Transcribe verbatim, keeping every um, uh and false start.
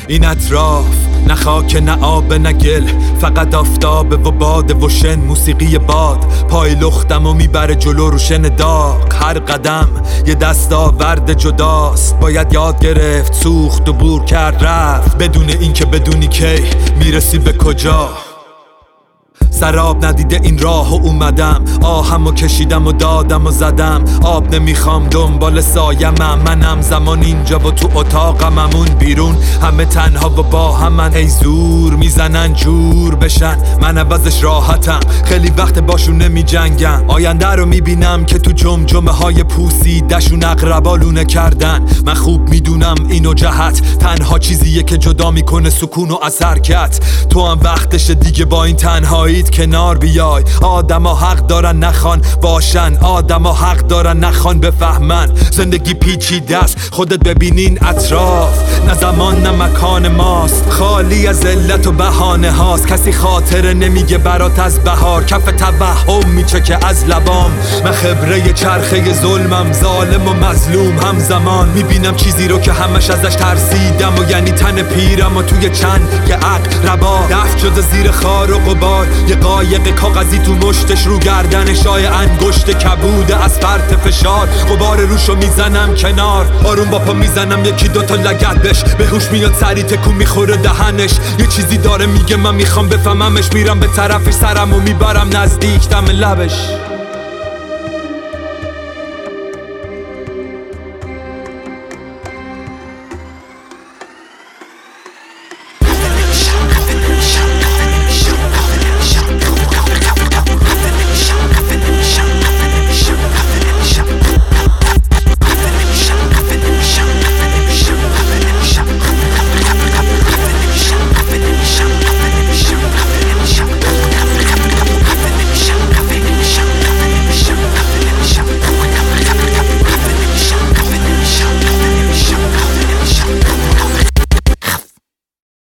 این اطراف نه خاک نه آب نه گل، فقط آفتاب و باد و شن. موسیقی باد پای لختم و میبره جلو رو شن داغ. هر قدم یه دستاورد جداست، باید یاد گرفت سوخت و بور کرد رفت، بدون اینکه بدونی کی میرسی به کجا. سراب ندیده این راه و اومدم، آهم و کشیدم و دادم و زدم. آب نمیخوام دنبال سایمم، منم زمان اینجا و تو اتاقم، همون بیرون همه تنها و با همن. ای زور میزنن جور بشن، من عوضش راحتم، خیلی وقت باشون نمی جنگم. آینده رو میبینم که تو جمجمه های پوسیدشون اقربا لونه کردن. من خوب میدونم اینو جهت تنها چیزیه که جدا میکنه سکون و از حرکت. تو هم وقتش دیگه با این تنهایی کنار بیای. آدما حق دارن نخوان باشن، آدما حق دارن نخوان بفهمن. زندگی پیچیده است، خودت ببینین اطراف، نه زمان نه مکان ماست، خالی از علت و بهانه هاست. کسی خاطره نمیگه برات از بهار، کف توهم میچکه از لبام. من خبره چرخه ظلمم، ظالم و مظلوم همزمان. میبینم چیزی رو که همش ازش ترسیدم و یعنی تن پیرم و توی چند که عقربا دفن شده زیر خار و غبار. یه قایق کاغذی تو مشتش، رو گردنش آی انگشت کبوده از فرط فشار. غبار روشو میزنم کنار، آروم با پا میزنم یکی دوتا لگد بش. به هوش میاد سری تکون میخوره دهنش، یه چیزی داره میگه من میخوام بفهممش. میرم به طرفش، سرمو میبرم نزدیک دم لبش.